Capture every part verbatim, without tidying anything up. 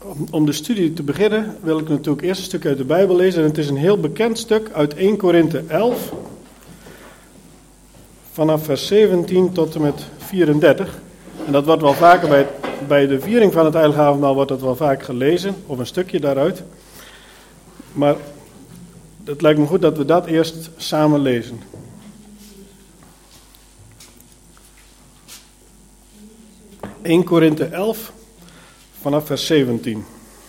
Om, om de studie te beginnen wil ik natuurlijk eerst een stuk uit de Bijbel lezen. En het is een heel bekend stuk uit eerste Korinthe elf. Vanaf vers zeventien tot en met vierendertig. En dat wordt wel vaker bij, bij de viering van het Heilige Avondmaal wordt dat wel vaak gelezen. Of een stukje daaruit. Maar het lijkt me goed dat we dat eerst samen lezen. eerste Korinthe elf, vanaf vers zeventien.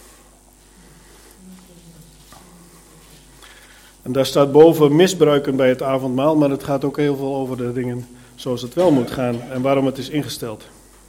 En daar staat boven misbruiken bij het avondmaal, maar het gaat ook heel veel over de dingen zoals het wel moet gaan en waarom het is ingesteld.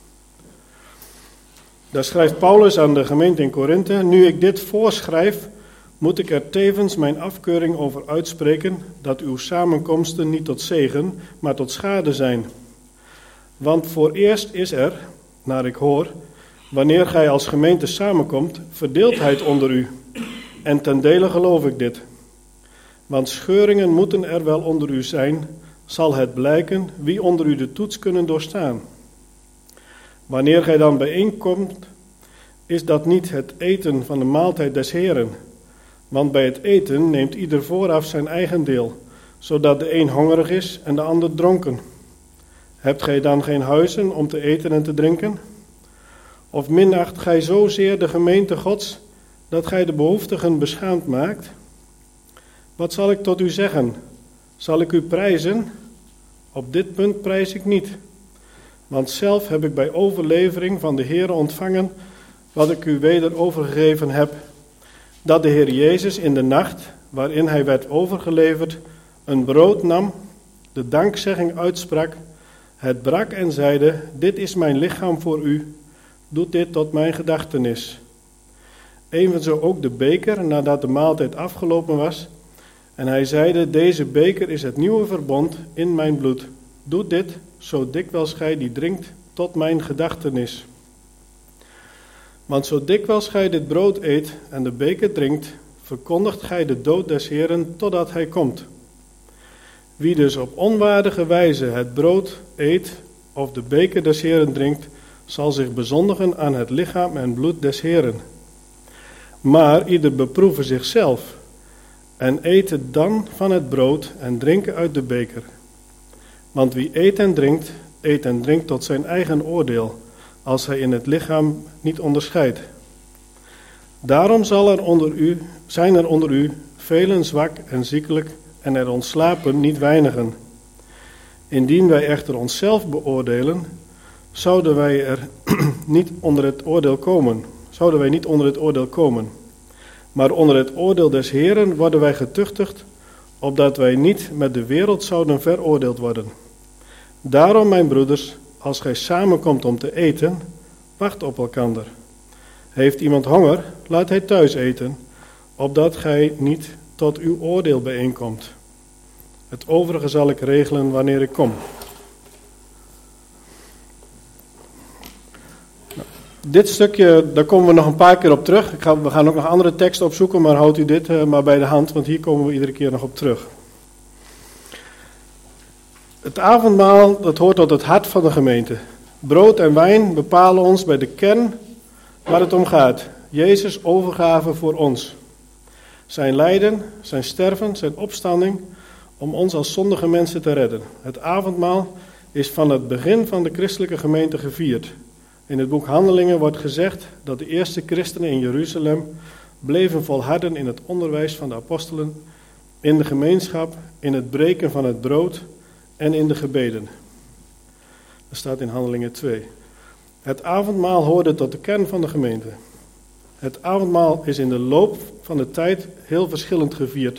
Daar schrijft Paulus aan de gemeente in Korinthe: nu ik dit voorschrijf, moet ik er tevens mijn afkeuring over uitspreken, dat uw samenkomsten niet tot zegen, maar tot schade zijn. Want vooreerst is er, naar ik hoor, wanneer gij als gemeente samenkomt, verdeeldheid onder u. En ten dele geloof ik dit. Want scheuringen moeten er wel onder u zijn, zal het blijken wie onder u de toets kunnen doorstaan. Wanneer gij dan bijeenkomt, is dat niet het eten van de maaltijd des Heren. Want bij het eten neemt ieder vooraf zijn eigen deel, zodat de een hongerig is en de ander dronken. Hebt gij dan geen huizen om te eten en te drinken? Of minacht gij zozeer de gemeente Gods, dat gij de behoeftigen beschaamd maakt? Wat zal ik tot u zeggen? Zal ik u prijzen? Op dit punt prijs ik niet. Want zelf heb ik bij overlevering van de Heere ontvangen wat ik u weder overgegeven heb. Dat de Heer Jezus in de nacht, waarin hij werd overgeleverd, een brood nam, de dankzegging uitsprak, het brak en zeide: dit is mijn lichaam voor u, doet dit tot mijn gedachtenis. Evenzo ook de beker, nadat de maaltijd afgelopen was. En hij zeide: deze beker is het nieuwe verbond in mijn bloed. Doet dit, zo dikwijls gij die drinkt, tot mijn gedachtenis. Want zo dikwijls gij dit brood eet en de beker drinkt, verkondigt gij de dood des Heeren totdat hij komt. Wie dus op onwaardige wijze het brood eet of de beker des Heeren drinkt, zal zich bezondigen aan het lichaam en bloed des Heeren. Maar ieder beproeve zichzelf en eten dan van het brood en drinken uit de beker. Want wie eet en drinkt, eet en drinkt tot zijn eigen oordeel, als hij in het lichaam niet onderscheidt. Daarom zal er onder u, zijn er onder u velen zwak en ziekelijk en er ontslapen niet weinigen. Indien wij echter onszelf beoordelen, zouden wij er niet onder het oordeel komen. Zouden wij niet onder het oordeel komen. Maar onder het oordeel des Heeren worden wij getuchtigd, opdat wij niet met de wereld zouden veroordeeld worden. Daarom, mijn broeders, als gij samenkomt om te eten, wacht op elkander. Heeft iemand honger, laat hij thuis eten, opdat gij niet tot uw oordeel bijeenkomt. Het overige zal ik regelen wanneer ik kom. Nou, dit stukje, daar komen we nog een paar keer op terug. Ik ga, we gaan ook nog andere teksten opzoeken, maar houdt u dit uh, maar bij de hand, want hier komen we iedere keer nog op terug. Het avondmaal, dat hoort tot het hart van de gemeente. Brood en wijn bepalen ons bij de kern waar het om gaat. Jezus' overgave voor ons. Zijn lijden, zijn sterven, zijn opstanding om ons als zondige mensen te redden. Het avondmaal is van het begin van de christelijke gemeente gevierd. In het boek Handelingen wordt gezegd dat de eerste christenen in Jeruzalem bleven volharden in het onderwijs van de apostelen, in de gemeenschap, in het breken van het brood en in de gebeden. Dat staat in Handelingen twee. Het avondmaal hoorde tot de kern van de gemeente. Het avondmaal is in de loop van de tijd heel verschillend gevierd.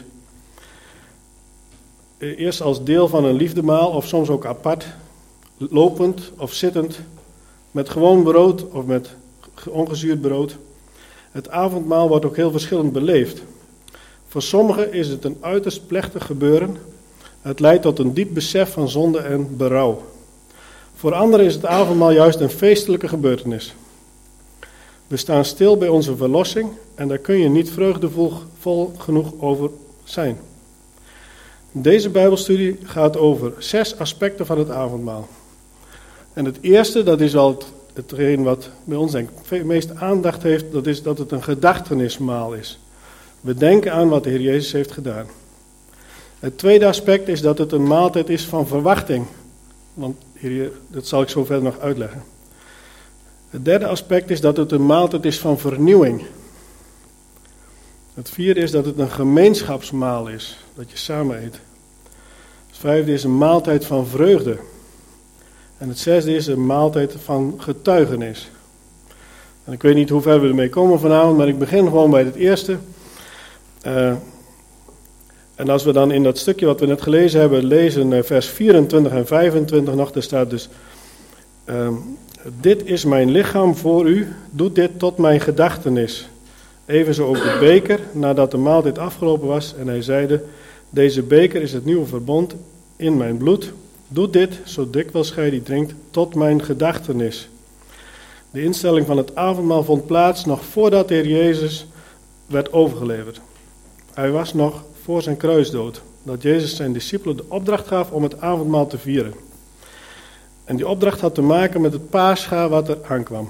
Eerst als deel van een liefdemaal of soms ook apart, lopend of zittend, met gewoon brood of met ongezuurd brood. Het avondmaal wordt ook heel verschillend beleefd. Voor sommigen is het een uiterst plechtig gebeuren. Het leidt tot een diep besef van zonde en berouw. Voor anderen is het avondmaal juist een feestelijke gebeurtenis. We staan stil bij onze verlossing en daar kun je niet vreugdevol genoeg over zijn. Deze Bijbelstudie gaat over zes aspecten van het avondmaal. En het eerste, dat is al het hetgeen wat bij ons denk ik het meest aandacht heeft, dat is dat het een gedachtenismaal is. We denken aan wat de Heer Jezus heeft gedaan. Het tweede aspect is dat het een maaltijd is van verwachting. Want hier, dat zal ik zo verder nog uitleggen. Het derde aspect is dat het een maaltijd is van vernieuwing. Het vierde is dat het een gemeenschapsmaal is, dat je samen eet. Het vijfde is een maaltijd van vreugde. En het zesde is een maaltijd van getuigenis. En ik weet niet hoe ver we ermee komen vanavond, maar ik begin gewoon bij het eerste. Uh, en als we dan in dat stukje wat we net gelezen hebben, lezen uh, vers vierentwintig en vijfentwintig nog, daar staat dus... Uh, dit is mijn lichaam voor u, doe dit tot mijn gedachtenis. Evenzo ook de beker, nadat de maaltijd afgelopen was. En hij zeide, deze beker is het nieuwe verbond in mijn bloed. Doe dit, zo dikwijls gij die drinkt, tot mijn gedachtenis. De instelling van het avondmaal vond plaats nog voordat de Heer Jezus werd overgeleverd. Hij was nog voor zijn kruisdood, dat Jezus zijn discipelen de opdracht gaf om het avondmaal te vieren. En die opdracht had te maken met het paascha wat er aankwam.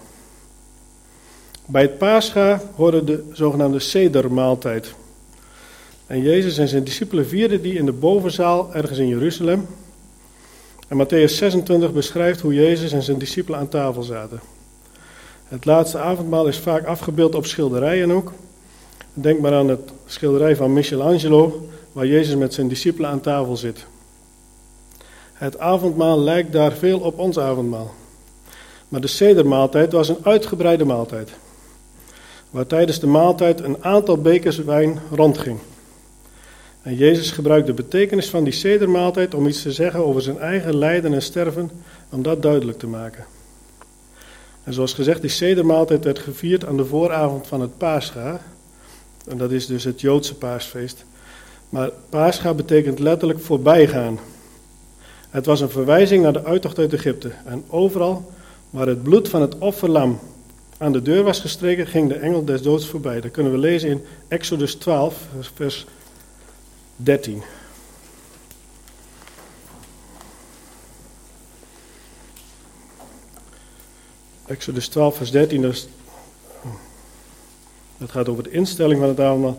Bij het paascha hoorde de zogenaamde sedermaaltijd. En Jezus en zijn discipelen vierden die in de bovenzaal ergens in Jeruzalem. En Matthäus zesentwintig beschrijft hoe Jezus en zijn discipelen aan tafel zaten. Het laatste avondmaal is vaak afgebeeld op schilderijen ook. Denk maar aan het schilderij van Michelangelo, waar Jezus met zijn discipelen aan tafel zit. Het avondmaal lijkt daar veel op ons avondmaal. Maar de sedermaaltijd was een uitgebreide maaltijd, waar tijdens de maaltijd een aantal bekers wijn rondging. En Jezus gebruikt de betekenis van die sedermaaltijd om iets te zeggen over zijn eigen lijden en sterven, om dat duidelijk te maken. En zoals gezegd, die sedermaaltijd werd gevierd aan de vooravond van het Pascha. En dat is dus het Joodse paasfeest. Maar Pascha betekent letterlijk voorbijgaan. Het was een verwijzing naar de uittocht uit Egypte. En overal waar het bloed van het offerlam aan de deur was gestreken, ging de engel des doods voorbij. Dat kunnen we lezen in Exodus twaalf, vers dertien. Exodus twaalf, vers dertien, dus, dat gaat over de instelling van het avondmaal.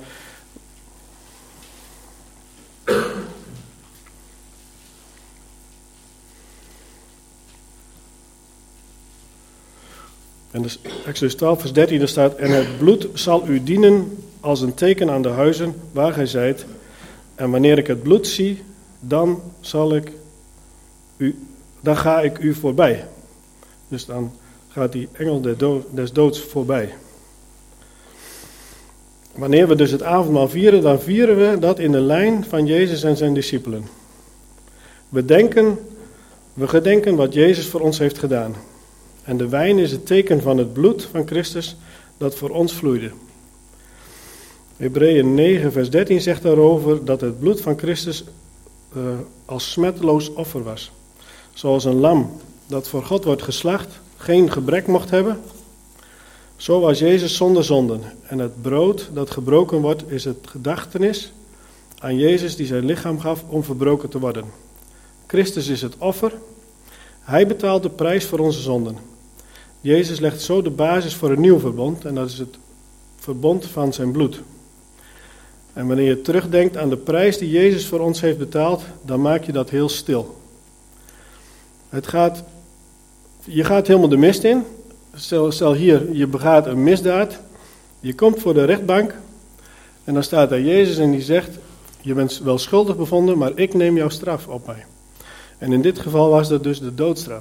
En dus Exodus twaalf, vers dertien, daar staat: en het bloed zal u dienen als een teken aan de huizen waar gij zijt. En wanneer ik het bloed zie, dan zal ik u, dan ga ik u voorbij. Dus dan gaat die engel des doods voorbij. Wanneer we dus het avondmaal vieren, dan vieren we dat in de lijn van Jezus en zijn discipelen. We denken, we gedenken wat Jezus voor ons heeft gedaan. En de wijn is het teken van het bloed van Christus dat voor ons vloeide. Hebreeën negen, vers dertien zegt daarover dat het bloed van Christus uh, als smetteloos offer was. Zoals een lam dat voor God wordt geslacht geen gebrek mocht hebben, zo was Jezus zonder zonden. En het brood dat gebroken wordt is het gedachtenis aan Jezus die zijn lichaam gaf om verbroken te worden. Christus is het offer. Hij betaalt de prijs voor onze zonden. Jezus legt zo de basis voor een nieuw verbond en dat is het verbond van zijn bloed. En wanneer je terugdenkt aan de prijs die Jezus voor ons heeft betaald, dan maak je dat heel stil. Het gaat, je gaat helemaal de mist in. Stel, stel hier, je begaat een misdaad. Je komt voor de rechtbank en dan staat daar Jezus en die zegt: je bent wel schuldig bevonden, maar ik neem jouw straf op mij. En in dit geval was dat dus de doodstraf.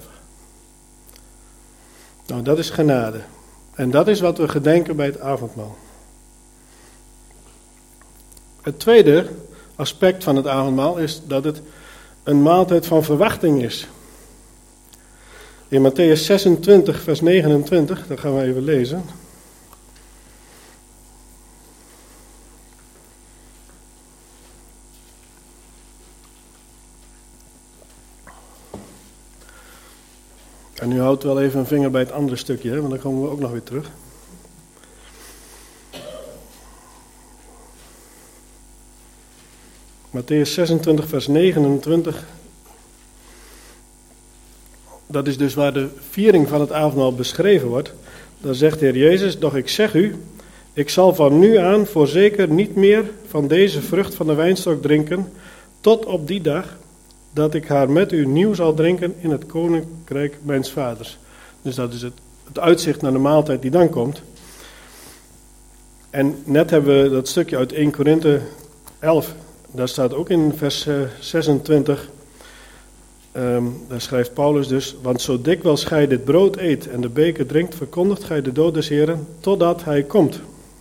Nou, dat is genade. En dat is wat we gedenken bij het avondmaal. Het tweede aspect van het avondmaal is dat het een maaltijd van verwachting is. In Matthäus zesentwintig, vers negenentwintig, dat gaan we even lezen. En u houdt wel even een vinger bij het andere stukje, hè, want dan komen we ook nog weer terug. Matthäus zesentwintig, vers negenentwintig. dat is dus waar de viering van het avondmaal beschreven wordt. Dan zegt de Heer Jezus, doch ik zeg u, ik zal van nu aan voorzeker niet meer van deze vrucht van de wijnstok drinken, tot op die dag dat ik haar met u nieuw zal drinken in het koninkrijk mijns vaders. Dus dat is het, het uitzicht naar de maaltijd die dan komt. En net hebben we dat stukje uit Eerste Korinthe elf, daar staat ook in vers zesentwintig, um, daar schrijft Paulus dus, want zo dikwijls gij dit brood eet en de beker drinkt, verkondigt gij de dood des Heren, totdat hij komt.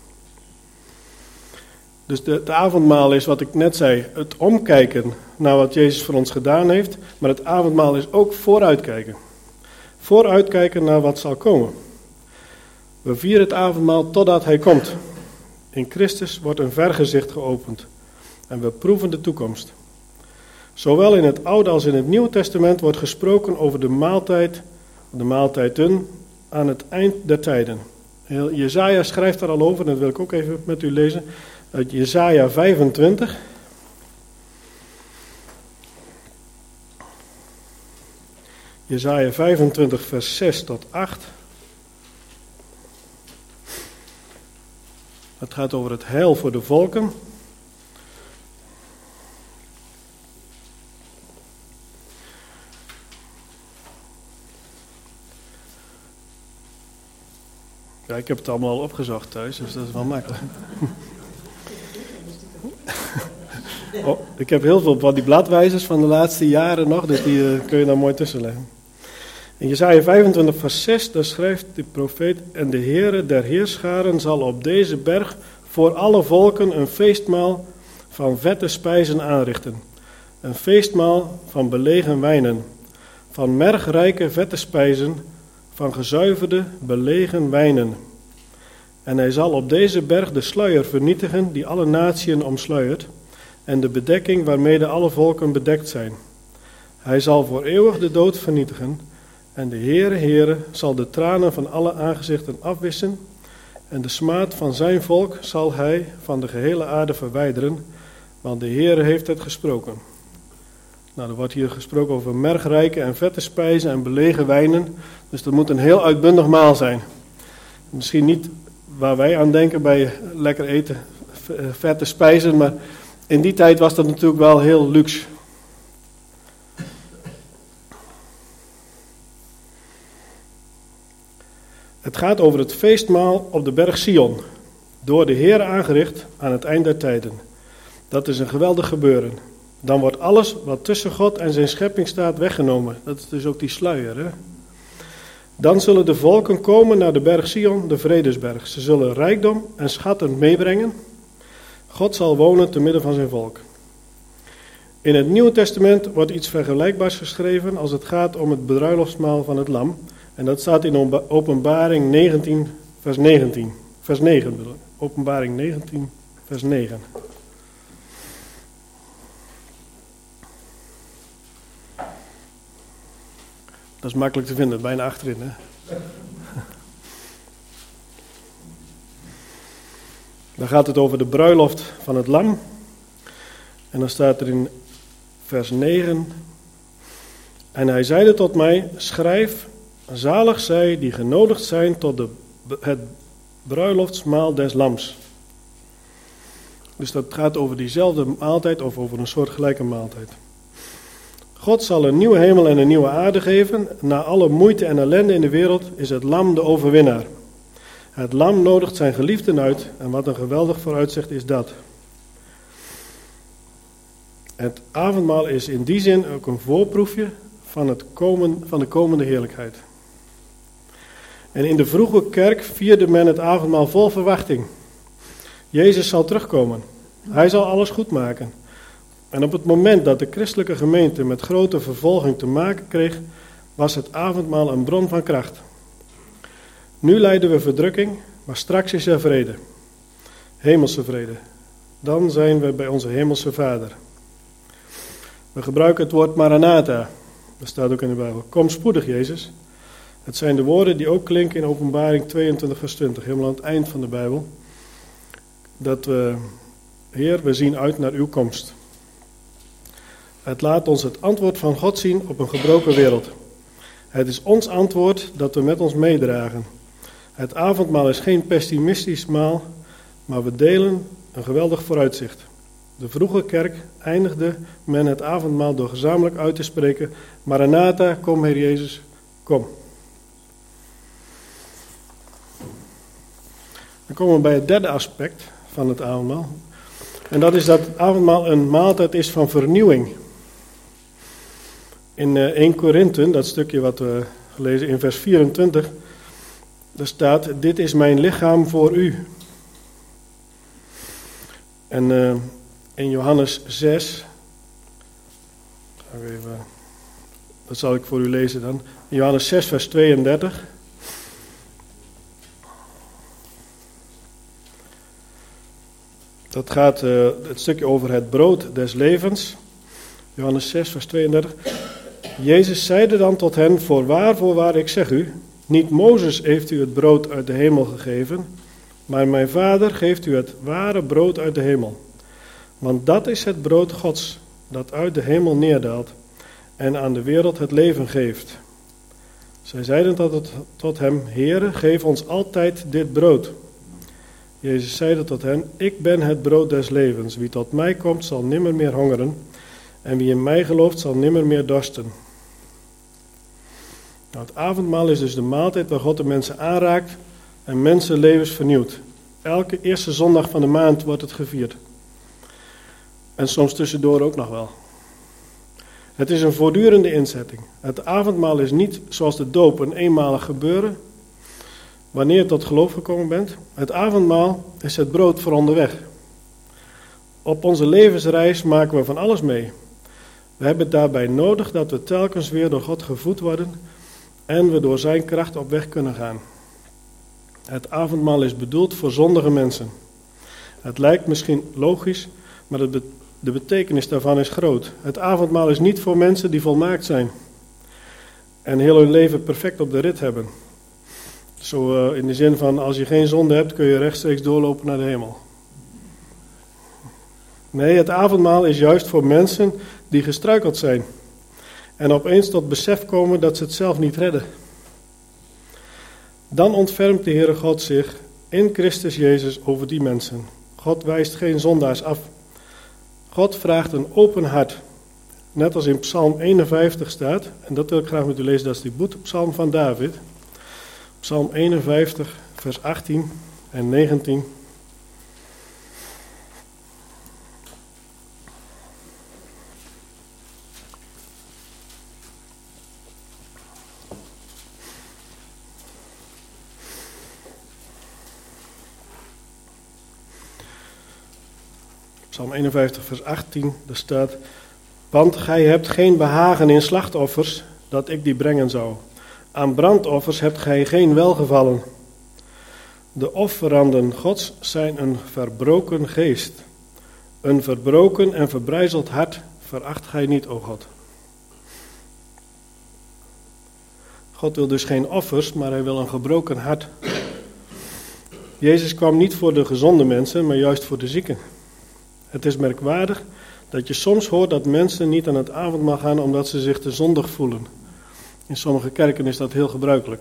Dus de, het avondmaal is wat ik net zei, het omkijken naar wat Jezus voor ons gedaan heeft, maar het avondmaal is ook vooruitkijken. Vooruitkijken naar wat zal komen. We vieren het avondmaal totdat hij komt. In Christus wordt een vergezicht geopend en we proeven de toekomst. Zowel in het Oude als in het Nieuwe Testament wordt gesproken over de maaltijd, de maaltijden aan het eind der tijden. Jesaja schrijft daar al over, en dat wil ik ook even met u lezen, uit Jesaja vijfentwintig. Jesaja vijfentwintig vers zes tot acht. Het gaat over het heil voor de volken. Ja, ik heb het allemaal opgezocht thuis, dus dat is wel makkelijk. Oh, ik heb heel veel van die bladwijzers van de laatste jaren nog, dus die uh, kun je daar mooi tussen leggen. In Jesaja vijfentwintig vers zes, daar schrijft de profeet, en de Heere der heerscharen zal op deze berg voor alle volken een feestmaal van vette spijzen aanrichten. Een feestmaal van belegen wijnen, van mergrijke vette spijzen, van gezuiverde belegen wijnen. En hij zal op deze berg de sluier vernietigen die alle natieën omsluiert, en de bedekking waarmede alle volken bedekt zijn. Hij zal voor eeuwig de dood vernietigen, en de Heere, Heere zal de tranen van alle aangezichten afwissen, en de smaad van zijn volk zal hij van de gehele aarde verwijderen, want de Heere heeft het gesproken. Nou, er wordt hier gesproken over mergrijke en vette spijzen en belegen wijnen, dus dat moet een heel uitbundig maal zijn. Misschien niet waar wij aan denken bij lekker eten, vette spijzen, maar in die tijd was dat natuurlijk wel heel luxe. Het gaat over het feestmaal op de berg Sion, door de Heer aangericht aan het eind der tijden. Dat is een geweldig gebeuren. Dan wordt alles wat tussen God en zijn schepping staat weggenomen. Dat is dus ook die sluier. Hè? Dan zullen de volken komen naar de berg Sion, de vredesberg. Ze zullen rijkdom en schatten meebrengen. God zal wonen te midden van zijn volk. In het Nieuwe Testament wordt iets vergelijkbaars geschreven als het gaat om het bruiloftsmaal van het lam. En dat staat in Openbaring negentien, vers negentien. Vers negen bedoel ik. Openbaring negentien, vers negen. Dat is makkelijk te vinden, bijna achterin. Hè? Dan gaat het over de bruiloft van het lam. En dan staat er in vers negen. En hij zeide tot mij, schrijf, zalig zij die genodigd zijn tot de, het bruiloftsmaal des lams. Dus dat gaat over diezelfde maaltijd of over een soortgelijke maaltijd. God zal een nieuwe hemel en een nieuwe aarde geven. Na alle moeite en ellende in de wereld is het lam de overwinnaar. Het lam nodigt zijn geliefden uit en wat een geweldig vooruitzicht is dat. Het avondmaal is in die zin ook een voorproefje van, het komen, van de komende heerlijkheid. En in de vroege kerk vierde men het avondmaal vol verwachting. Jezus zal terugkomen. Hij zal alles goed maken. En op het moment dat de christelijke gemeente met grote vervolging te maken kreeg, was het avondmaal een bron van kracht. Nu lijden we verdrukking, maar straks is er vrede. Hemelse vrede. Dan zijn we bij onze hemelse Vader. We gebruiken het woord Maranatha. Dat staat ook in de Bijbel. Kom spoedig, Jezus. Het zijn de woorden die ook klinken in Openbaring tweeëntwintig vers twintig, helemaal aan het eind van de Bijbel. Dat we, Heer, we zien uit naar uw komst. Het laat ons het antwoord van God zien op een gebroken wereld. Het is ons antwoord dat we met ons meedragen. Het avondmaal is geen pessimistisch maal, maar we delen een geweldig vooruitzicht. De vroege kerk eindigde men het avondmaal door gezamenlijk uit te spreken: Maranatha, kom Heer Jezus, kom. Dan komen we bij het derde aspect van het avondmaal. En dat is dat het avondmaal een maaltijd is van vernieuwing. In Eerste Korinthe, dat stukje wat we lezen in vers vierentwintig, daar staat: dit is mijn lichaam voor u. En uh, in Johannes zes, even, dat zal ik voor u lezen dan. In Johannes zes vers tweeëndertig. Dat gaat uh, het stukje over het brood des levens. Johannes zes vers tweeëndertig. Jezus zeide dan tot hen: voorwaar, voorwaar, ik zeg u, niet Mozes heeft u het brood uit de hemel gegeven, maar mijn Vader geeft u het ware brood uit de hemel. Want dat is het brood Gods, dat uit de hemel neerdaalt en aan de wereld het leven geeft. Zij zeiden tot, het, tot hem: Heere, geef ons altijd dit brood. Jezus zeide tot hen: ik ben het brood des levens. Wie tot mij komt, zal nimmer meer hongeren. En wie in mij gelooft, zal nimmer meer dorsten. Nou, het avondmaal is dus de maaltijd waar God de mensen aanraakt en mensenlevens vernieuwt. Elke eerste zondag van de maand wordt het gevierd. En soms tussendoor ook nog wel. Het is een voortdurende inzetting. Het avondmaal is niet zoals de doop een eenmalig gebeuren, wanneer je tot geloof gekomen bent. Het avondmaal is het brood voor onderweg. Op onze levensreis maken we van alles mee. We hebben het daarbij nodig dat we telkens weer door God gevoed worden en we door zijn kracht op weg kunnen gaan. Het avondmaal is bedoeld voor zondige mensen. Het lijkt misschien logisch, maar de, be- de betekenis daarvan is groot. Het avondmaal is niet voor mensen die volmaakt zijn en heel hun leven perfect op de rit hebben. Zo uh, in de zin van: als je geen zonde hebt, kun je rechtstreeks doorlopen naar de hemel. Nee, het avondmaal is juist voor mensen die gestruikeld zijn en opeens tot besef komen dat ze het zelf niet redden. Dan ontfermt de Heere God zich in Christus Jezus over die mensen. God wijst geen zondaars af. God vraagt een open hart. Net als in Psalm eenenvijftig staat, en dat wil ik graag met u lezen, dat is die boetepsalm van David. Psalm eenenvijftig, vers achttien en negentien. Psalm eenenvijftig, vers achttien, daar staat: want gij hebt geen behagen in slachtoffers, dat ik die brengen zou. Aan brandoffers hebt gij geen welgevallen. De offeranden Gods zijn een verbroken geest. Een verbroken en verbrijzeld hart veracht gij niet, o God. God wil dus geen offers, maar hij wil een gebroken hart. Jezus kwam niet voor de gezonde mensen, maar juist voor de zieken. Het is merkwaardig dat je soms hoort dat mensen niet aan het avondmaal gaan omdat ze zich te zondig voelen. In sommige kerken is dat heel gebruikelijk.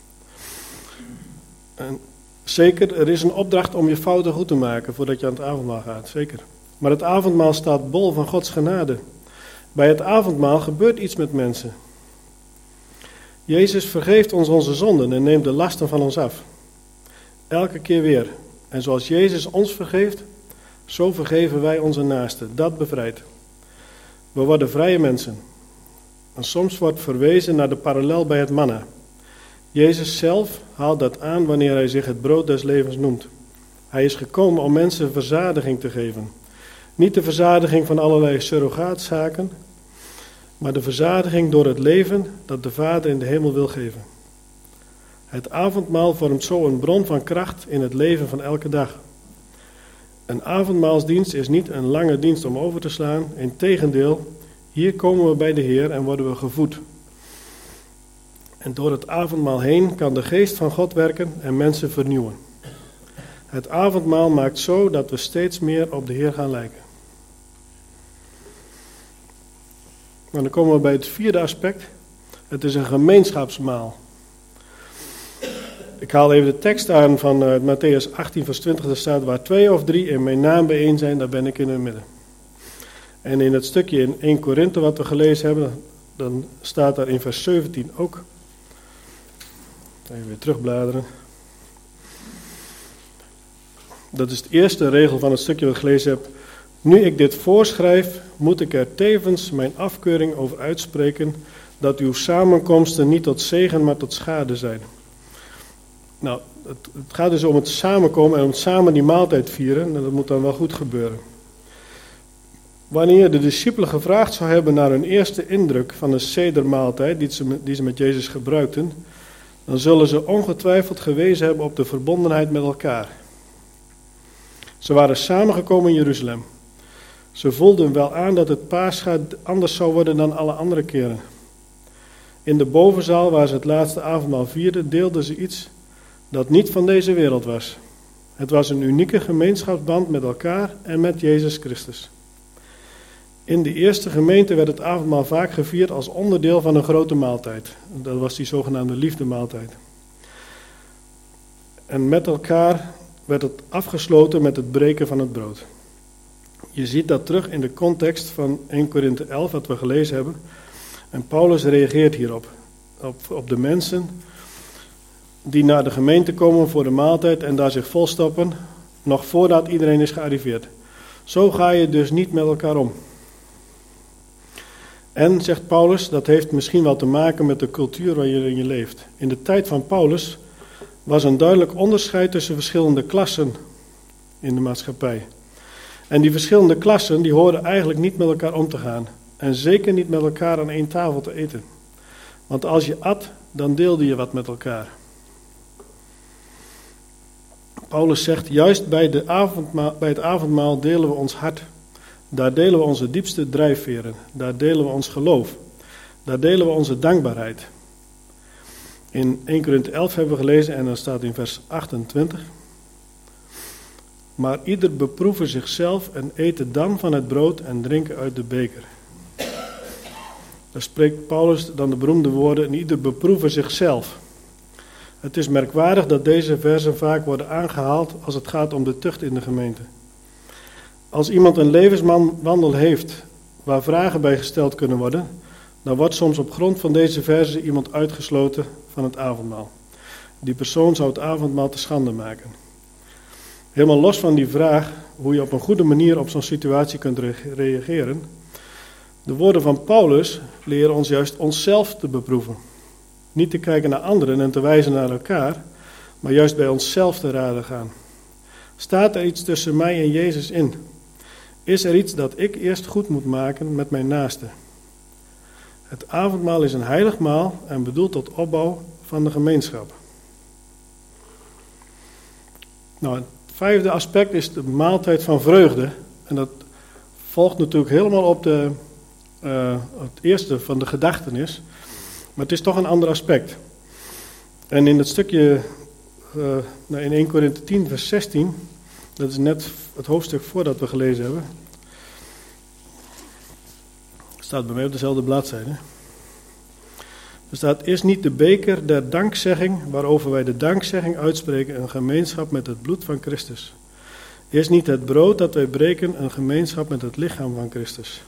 En zeker, er is een opdracht om je fouten goed te maken voordat je aan het avondmaal gaat, zeker. Maar het avondmaal staat bol van Gods genade. Bij het avondmaal gebeurt iets met mensen. Jezus vergeeft ons onze zonden en neemt de lasten van ons af. Elke keer weer. En zoals Jezus ons vergeeft, zo vergeven wij onze naasten. Dat bevrijdt. We worden vrije mensen. En soms wordt verwezen naar de parallel bij het manna. Jezus zelf haalt dat aan wanneer hij zich het brood des levens noemt. Hij is gekomen om mensen verzadiging te geven. Niet de verzadiging van allerlei surrogaatzaken, maar de verzadiging door het leven dat de Vader in de hemel wil geven. Het avondmaal vormt zo een bron van kracht in het leven van elke dag. Een avondmaalsdienst is niet een lange dienst om over te slaan. Integendeel, hier komen we bij de Heer en worden we gevoed. En door het avondmaal heen kan de geest van God werken en mensen vernieuwen. Het avondmaal maakt zo dat we steeds meer op de Heer gaan lijken. Nou, dan komen we bij het vierde aspect. Het is een gemeenschapsmaal. Ik haal even de tekst aan van uh, Matthäus achttien vers twintig. Daar staat: waar twee of drie in mijn naam bijeen zijn, daar ben ik in hun midden. En in het stukje in Eerste Korinthe wat we gelezen hebben, dan staat daar in vers zeventien ook. Even weer terugbladeren. Dat is de eerste regel van het stukje wat ik gelezen heb. Nu ik dit voorschrijf, moet ik er tevens mijn afkeuring over uitspreken, dat uw samenkomsten niet tot zegen, maar tot schade zijn. Nou, het, het gaat dus om het samenkomen en om samen die maaltijd vieren. En dat moet dan wel goed gebeuren. Wanneer de discipelen gevraagd zou hebben naar hun eerste indruk van de sedermaaltijd die ze, die ze met Jezus gebruikten, dan zullen ze ongetwijfeld gewezen hebben op de verbondenheid met elkaar. Ze waren samengekomen in Jeruzalem. Ze voelden wel aan dat het Pascha anders zou worden dan alle andere keren. In de bovenzaal waar ze het laatste avondmaal vierden, deelden ze iets dat niet van deze wereld was. Het was een unieke gemeenschapsband met elkaar en met Jezus Christus. In de eerste gemeente werd het avondmaal vaak gevierd als onderdeel van een grote maaltijd. Dat was die zogenaamde liefdemaaltijd. En met elkaar werd het afgesloten met het breken van het brood. Je ziet dat terug in de context van Eerste Korinthe elf, wat we gelezen hebben. En Paulus reageert hierop, op, op de mensen die naar de gemeente komen voor de maaltijd en daar zich volstoppen, nog voordat iedereen is gearriveerd. Zo ga je dus niet met elkaar om. En, zegt Paulus, dat heeft misschien wel te maken met de cultuur waarin je leeft. In de tijd van Paulus was een duidelijk onderscheid tussen verschillende klassen in de maatschappij. En die verschillende klassen die hoorden eigenlijk niet met elkaar om te gaan. En zeker niet met elkaar aan één tafel te eten. Want als je at, dan deelde je wat met elkaar. Paulus zegt, juist bij, de avondmaal, bij het avondmaal delen we ons hart. Daar delen we onze diepste drijfveren. Daar delen we ons geloof. Daar delen we onze dankbaarheid. In Eerste Korinthe elf hebben we gelezen en dan staat in vers achtentwintig. Maar ieder beproeve zichzelf en eten dan van het brood en drinken uit de beker. Daar spreekt Paulus dan de beroemde woorden, en ieder beproeve zichzelf. Het is merkwaardig dat deze versen vaak worden aangehaald als het gaat om de tucht in de gemeente. Als iemand een levenswandel heeft waar vragen bij gesteld kunnen worden, dan wordt soms op grond van deze versen iemand uitgesloten van het avondmaal. Die persoon zou het avondmaal te schande maken. Helemaal los van die vraag hoe je op een goede manier op zo'n situatie kunt reageren. De woorden van Paulus leren ons juist onszelf te beproeven. Niet te kijken naar anderen en te wijzen naar elkaar, maar juist bij onszelf te raden gaan. Staat er iets tussen mij en Jezus in? Is er iets dat ik eerst goed moet maken met mijn naaste? Het avondmaal is een heilig maal en bedoeld tot opbouw van de gemeenschap. Nou, het vijfde aspect is de maaltijd van vreugde. En dat volgt natuurlijk helemaal op de, uh, het eerste van de gedachtenis. Maar het is toch een ander aspect. En in het stukje, uh, in Eerste Korinthe tien vers zestien, dat is net het hoofdstuk voordat we gelezen hebben. Staat bij mij op dezelfde bladzijde. Er staat, is niet de beker der dankzegging, waarover wij de dankzegging uitspreken, een gemeenschap met het bloed van Christus? Is niet het brood dat wij breken een gemeenschap met het lichaam van Christus?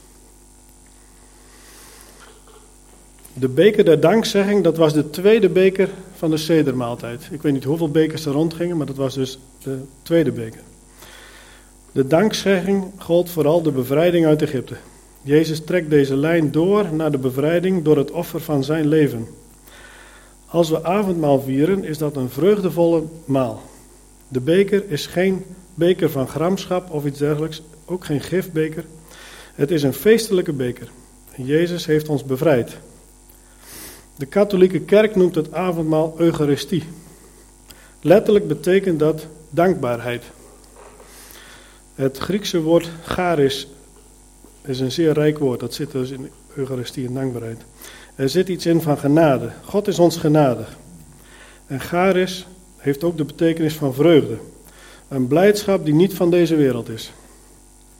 De beker der dankzegging, dat was de tweede beker van de sedermaaltijd. Ik weet niet hoeveel bekers er rondgingen, maar dat was dus de tweede beker. De dankzegging gold vooral de bevrijding uit Egypte. Jezus trekt deze lijn door naar de bevrijding door het offer van zijn leven. Als we avondmaal vieren, is dat een vreugdevolle maal. De beker is geen beker van gramschap of iets dergelijks, ook geen gifbeker. Het is een feestelijke beker. En Jezus heeft ons bevrijd. De katholieke kerk noemt het avondmaal Eucharistie. Letterlijk betekent dat dankbaarheid. Het Griekse woord charis is een zeer rijk woord. Dat zit dus in Eucharistie en dankbaarheid. Er zit iets in van genade. God is ons genadig. En charis heeft ook de betekenis van vreugde. Een blijdschap die niet van deze wereld is.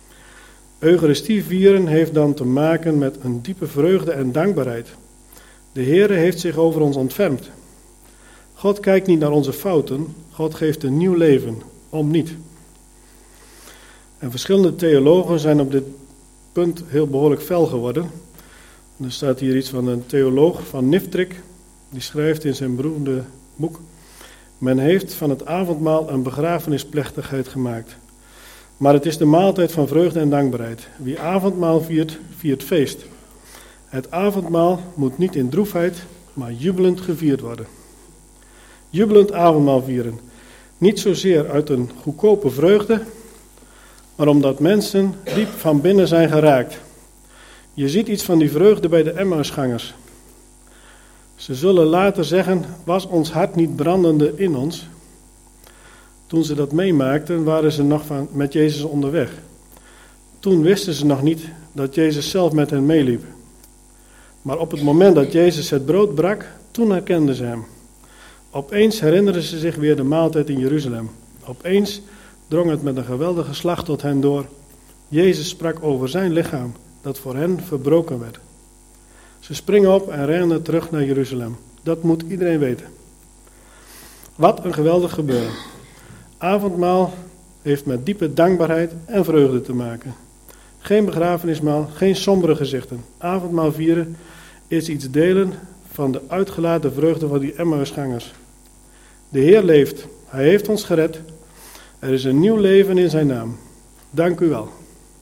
Eucharistie vieren heeft dan te maken met een diepe vreugde en dankbaarheid. De Heere heeft zich over ons ontfermd. God kijkt niet naar onze fouten, God geeft een nieuw leven, om niet. En verschillende theologen zijn op dit punt heel behoorlijk fel geworden. En er staat hier iets van een theoloog van Niftrik, die schrijft in zijn beroemde boek: men heeft van het avondmaal een begrafenisplechtigheid gemaakt. Maar het is de maaltijd van vreugde en dankbaarheid. Wie avondmaal viert, viert feest. Het avondmaal moet niet in droefheid, maar jubelend gevierd worden. Jubelend avondmaal vieren. Niet zozeer uit een goedkope vreugde, maar omdat mensen diep van binnen zijn geraakt. Je ziet iets van die vreugde bij de Emmausgangers. Ze zullen later zeggen, was ons hart niet brandende in ons? Toen ze dat meemaakten, waren ze nog van, met Jezus onderweg. Toen wisten ze nog niet dat Jezus zelf met hen meeliep. Maar op het moment dat Jezus het brood brak, toen herkenden ze hem. Opeens herinnerden ze zich weer de maaltijd in Jeruzalem. Opeens drong het met een geweldige slag tot hen door. Jezus sprak over zijn lichaam, dat voor hen verbroken werd. Ze springen op en rennen terug naar Jeruzalem. Dat moet iedereen weten. Wat een geweldig gebeuren. Avondmaal heeft met diepe dankbaarheid en vreugde te maken. Geen begrafenismaal, geen sombere gezichten. Avondmaal vieren is iets delen van de uitgelaten vreugde van die Emmausgangers. De Heer leeft. Hij heeft ons gered. Er is een nieuw leven in zijn naam. Dank u wel.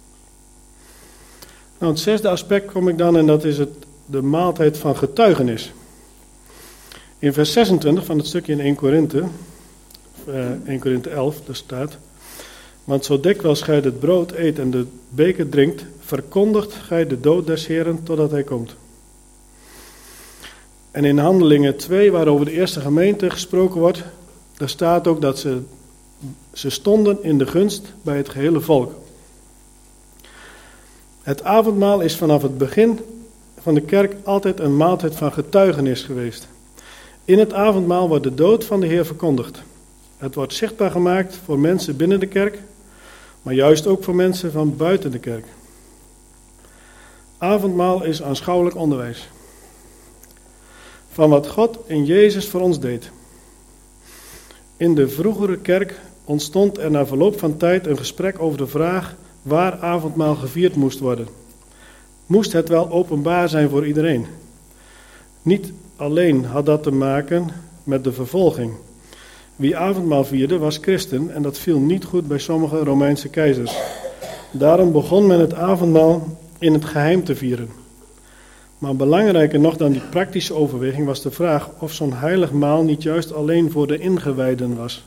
Nou, het zesde aspect kom ik dan en dat is het, de maaltijd van getuigenis. In vers zesentwintig van het stukje in Eerste Korinthe, uh, Eerste Korinthe elf, daar staat: want zo dikwijls gij het brood eet en de beker drinkt, verkondigt gij de dood des Heeren totdat hij komt. En in Handelingen twee, waarover de eerste gemeente gesproken wordt, daar staat ook dat ze, ze stonden in de gunst bij het gehele volk. Het avondmaal is vanaf het begin van de kerk altijd een maaltijd van getuigenis geweest. In het avondmaal wordt de dood van de Heer verkondigd. Het wordt zichtbaar gemaakt voor mensen binnen de kerk, maar juist ook voor mensen van buiten de kerk. Avondmaal is aanschouwelijk onderwijs van wat God in Jezus voor ons deed. In de vroegere kerk ontstond er na verloop van tijd een gesprek over de vraag waar avondmaal gevierd moest worden. Moest het wel openbaar zijn voor iedereen? Niet alleen had dat te maken met de vervolging. Wie avondmaal vierde was christen en dat viel niet goed bij sommige Romeinse keizers. Daarom begon men het avondmaal in het geheim te vieren. Maar belangrijker nog dan die praktische overweging was de vraag of zo'n heilig maal niet juist alleen voor de ingewijden was.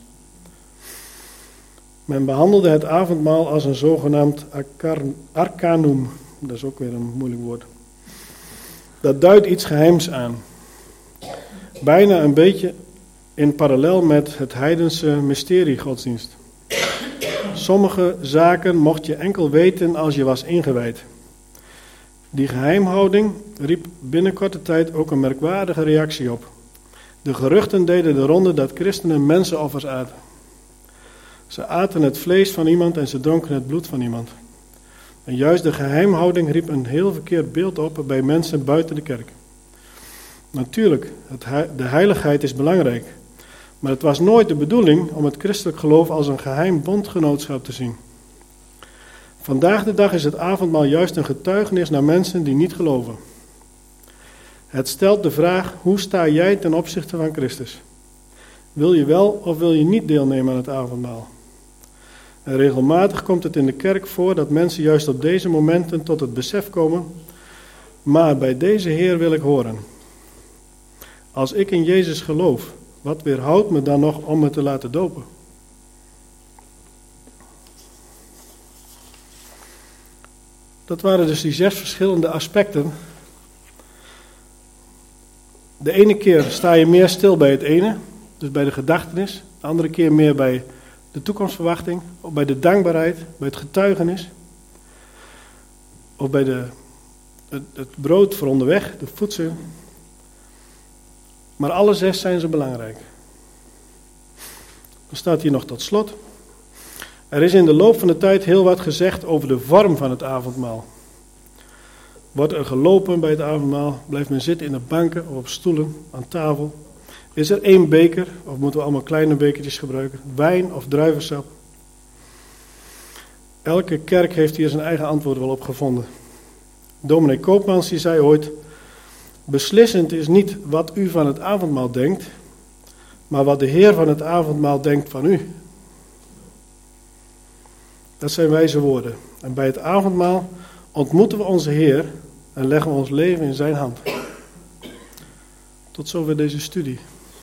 Men behandelde het avondmaal als een zogenaamd arcanum. Dat is ook weer een moeilijk woord. Dat duidt iets geheims aan. Bijna een beetje in parallel met het heidense mysteriegodsdienst. Sommige zaken mocht je enkel weten als je was ingewijd. Die geheimhouding riep binnen korte tijd ook een merkwaardige reactie op. De geruchten deden de ronde dat christenen mensenoffers aten. Ze aten het vlees van iemand en ze dronken het bloed van iemand. En juist de geheimhouding riep een heel verkeerd beeld op bij mensen buiten de kerk. Natuurlijk, het he- de heiligheid is belangrijk. Maar het was nooit de bedoeling om het christelijk geloof als een geheim bondgenootschap te zien. Vandaag de dag is het avondmaal juist een getuigenis naar mensen die niet geloven. Het stelt de vraag, hoe sta jij ten opzichte van Christus? Wil je wel of wil je niet deelnemen aan het avondmaal? En regelmatig komt het in de kerk voor dat mensen juist op deze momenten tot het besef komen, maar bij deze Heer wil ik horen. Als ik in Jezus geloof, wat weerhoudt me dan nog om me te laten dopen? Dat waren dus die zes verschillende aspecten. De ene keer sta je meer stil bij het ene, dus bij de gedachtenis. De andere keer meer bij de toekomstverwachting, of bij de dankbaarheid, bij het getuigenis. Of bij de, het, het brood voor onderweg, de voedsel. Maar alle zes zijn ze belangrijk. Dan staat hier nog tot slot. Er is in de loop van de tijd heel wat gezegd over de vorm van het avondmaal. Wordt er gelopen bij het avondmaal? Blijft men zitten in de banken of op stoelen, aan tafel? Is er één beker, of moeten we allemaal kleine bekertjes gebruiken? Wijn of druivensap? Elke kerk heeft hier zijn eigen antwoord wel op gevonden. Dominee Koopmans die zei ooit: beslissend is niet wat u van het avondmaal denkt, maar wat de Heer van het avondmaal denkt van u. Dat zijn wijze woorden. En bij het avondmaal ontmoeten we onze Heer en leggen we ons leven in zijn hand. Tot zover deze studie.